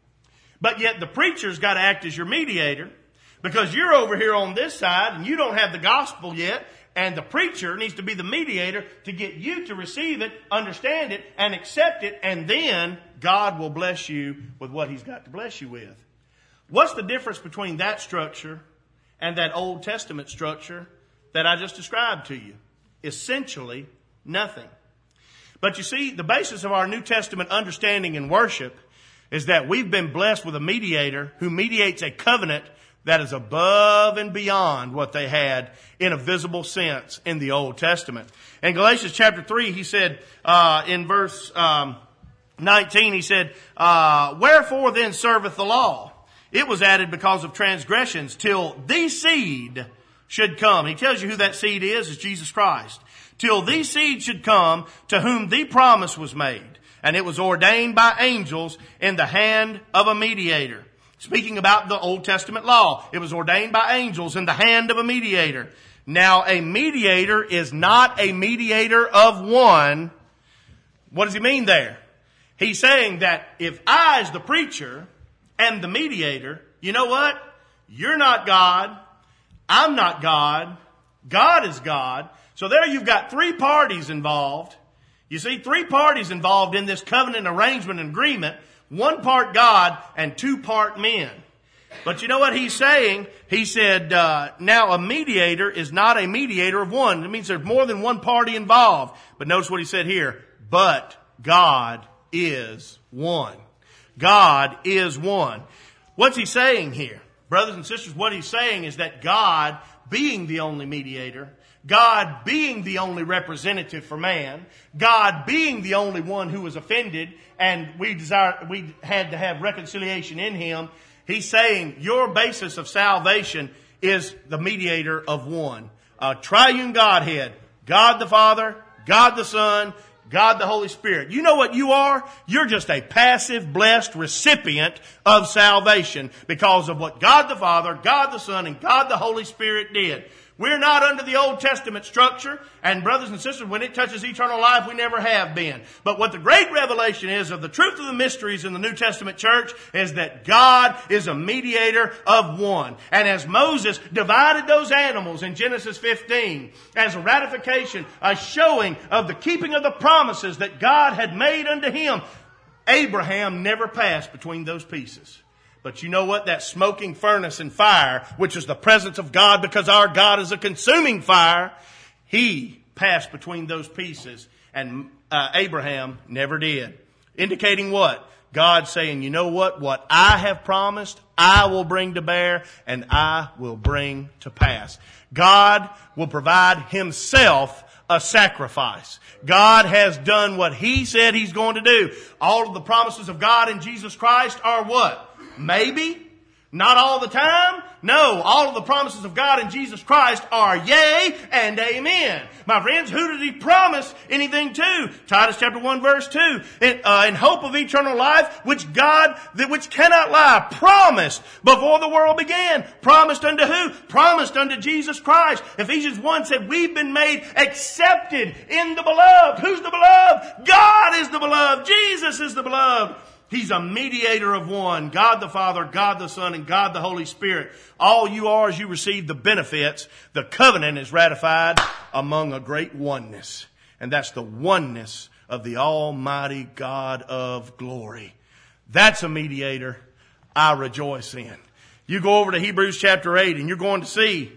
but yet the preacher's got to act as your mediator because you're over here on this side and you don't have the gospel yet. And the preacher needs to be the mediator to get you to receive it, understand it, and accept it. And then God will bless you with what he's got to bless you with. What's the difference between that structure and that Old Testament structure that I just described to you? Essentially nothing. But you see, the basis of our New Testament understanding and worship is that we've been blessed with a mediator who mediates a covenant that is above and beyond what they had in a visible sense in the Old Testament. In Galatians chapter three, he said, uh, in verse, um, nineteen, he said, uh, wherefore then serveth the law? It was added because of transgressions till the seed should come. He tells you who that seed is, is Jesus Christ. Till the seed should come to whom the promise was made. And it was ordained by angels in the hand of a mediator. Speaking about the Old Testament law, it was ordained by angels in the hand of a mediator. Now, a mediator is not a mediator of one. What does he mean there? He's saying that if I, as the preacher, am the mediator, you know what? You're not God. I'm not God. God is God. So there you've got three parties involved. You see, three parties involved in this covenant arrangement and agreement. One part God and two part men. But you know what he's saying? He said, uh, now a mediator is not a mediator of one. It means there's more than one party involved. But notice what he said here. But God is one. God is one. What's he saying here? Brothers and sisters, what he's saying is that God, being the only mediator, God being the only representative for man, God being the only one who was offended, and we desire, we had to have reconciliation in him. He's saying your basis of salvation is the mediator of one. A triune Godhead. God the Father, God the Son, God the Holy Spirit. You know what you are? You're just a passive, blessed recipient of salvation because of what God the Father, God the Son, and God the Holy Spirit did. We're not under the Old Testament structure. And brothers and sisters, when it touches eternal life, we never have been. But what the great revelation is of the truth of the mysteries in the New Testament church is that God is a mediator of one. And as Moses divided those animals in Genesis fifteen as a ratification, a showing of the keeping of the promises that God had made unto him, Abraham never passed between those pieces. But you know what? That smoking furnace and fire, which is the presence of God because our God is a consuming fire, He passed between those pieces and uh, Abraham never did. Indicating what? God saying, you know what? What I have promised, I will bring to bear and I will bring to pass. God will provide Himself a sacrifice. God has done what He said He's going to do. All of the promises of God in Jesus Christ are what? Maybe. Not all the time. No, all of the promises of God in Jesus Christ are yea and amen. My friends, who did He promise anything to? Titus chapter one verse two. In, uh, in hope of eternal life, which God, that which cannot lie, promised before the world began. Promised unto who? Promised unto Jesus Christ. Ephesians one said, we've been made accepted in the beloved. Who's the beloved? God is the beloved. Jesus is the beloved. He's a mediator of one, God the Father, God the Son, and God the Holy Spirit. All you are is you receive the benefits. The covenant is ratified among a great oneness. And that's the oneness of the Almighty God of glory. That's a mediator I rejoice in. You go over to Hebrews chapter eight and you're going to see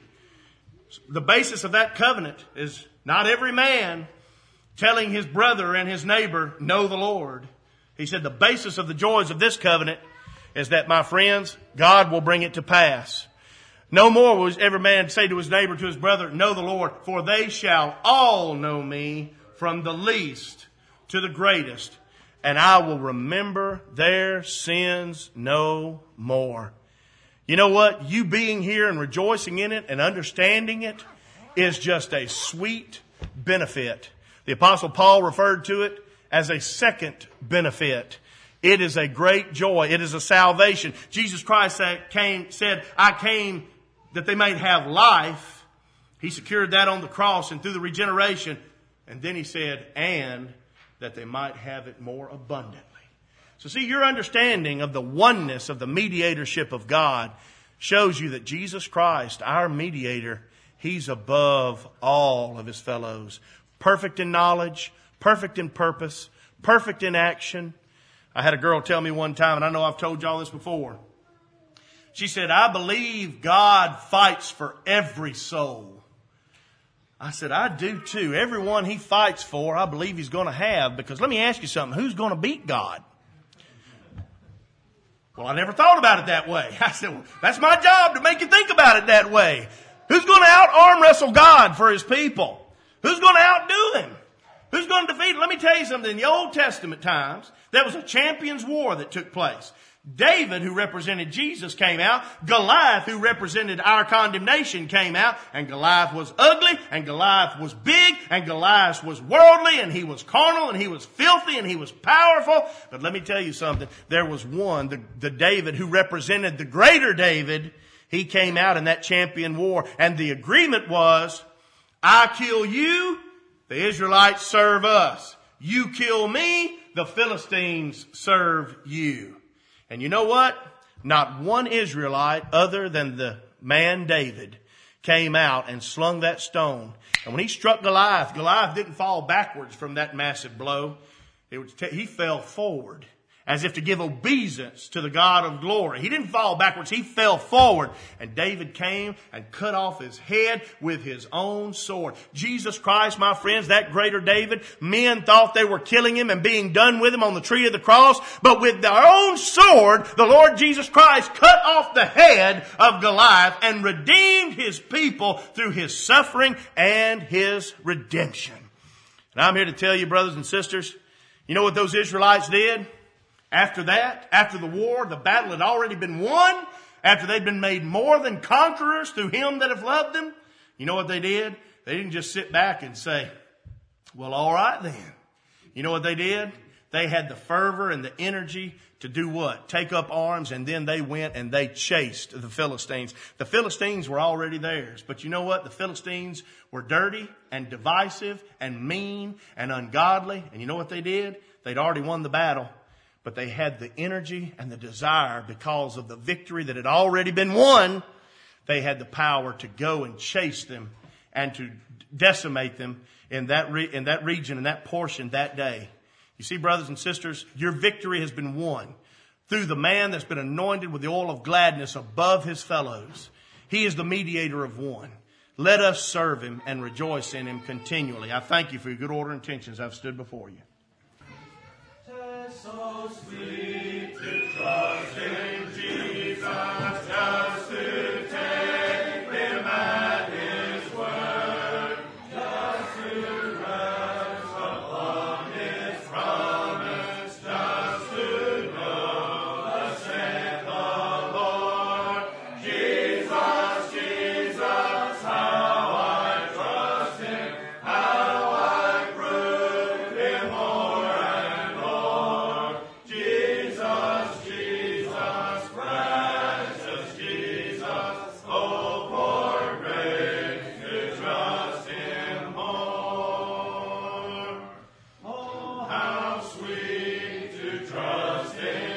the basis of that covenant is not every man telling his brother and his neighbor, know the Lord. He said the basis of the joys of this covenant is that, my friends, God will bring it to pass. No more will every man say to his neighbor, to his brother, know the Lord, for they shall all know me from the least to the greatest, and I will remember their sins no more. You know what? You being here and rejoicing in it and understanding it is just a sweet benefit. The Apostle Paul referred to it as a second benefit. It is a great joy. It is a salvation. Jesus Christ said, came, said, I came that they might have life. He secured that on the cross and through the regeneration. And then He said, and that they might have it more abundantly. So see, your understanding of the oneness of the mediatorship of God shows you that Jesus Christ, our mediator, He's above all of His fellows. Perfect in knowledge, perfect in purpose, perfect in action. I had a girl tell me one time, and I know I've told y'all this before. She said, I believe God fights for every soul. I said, I do too. Everyone He fights for, I believe He's going to have. Because let me ask you something. Who's going to beat God? Well, I never thought about it that way. I said, well, that's my job to make you think about it that way. Who's going to out arm wrestle God for His people? Who's going to outdo Him? Who's going to defeat him? Let me tell you something. In the Old Testament times, there was a champions war that took place. David, who represented Jesus, came out. Goliath, who represented our condemnation, came out. And Goliath was ugly, and Goliath was big, and Goliath was worldly, and he was carnal, and he was filthy, and he was powerful. But let me tell you something. There was one, the, the David, who represented the greater David. He came out in that champion war. And the agreement was, I kill you, the Israelites serve us. You kill me, the Philistines serve you. And you know what? Not one Israelite other than the man David came out and slung that stone. And when he struck Goliath, Goliath didn't fall backwards from that massive blow. It was t- he fell forward as if to give obeisance to the God of glory. He didn't fall backwards. He fell forward. And David came and cut off his head with his own sword. Jesus Christ, my friends, that greater David, men thought they were killing him and being done with him on the tree of the cross. But with their own sword, the Lord Jesus Christ cut off the head of Goliath and redeemed His people through His suffering and His redemption. And I'm here to tell you, brothers and sisters, you know what those Israelites did? After that, after the war, the battle had already been won. After they'd been made more than conquerors through Him that have loved them. You know what they did? They didn't just sit back and say, well, all right then. You know what they did? They had the fervor and the energy to do what? Take up arms, and then they went and they chased the Philistines. The Philistines were already theirs. But you know what? The Philistines were dirty and divisive and mean and ungodly. And you know what they did? They'd already won the battle. But they had the energy and the desire because of the victory that had already been won. They had the power to go and chase them and to decimate them in that re- in that region, in that portion that day. You see, brothers and sisters, your victory has been won. through the man that's been anointed with the oil of gladness above his fellows. He is the mediator of one. Let us serve him and rejoice in him continually. I thank you for your good order and intentions. I've stood before you. Tis so sweet to trust in Jesus, just to take him at his word, just to rest upon his promise, just to know thus saith the Lord. Jesus, Jesus, how I trust him, how I prove him more and more. Jesus, Jesus, precious Jesus, oh, for grace to trust him more. Oh, how sweet to trust him.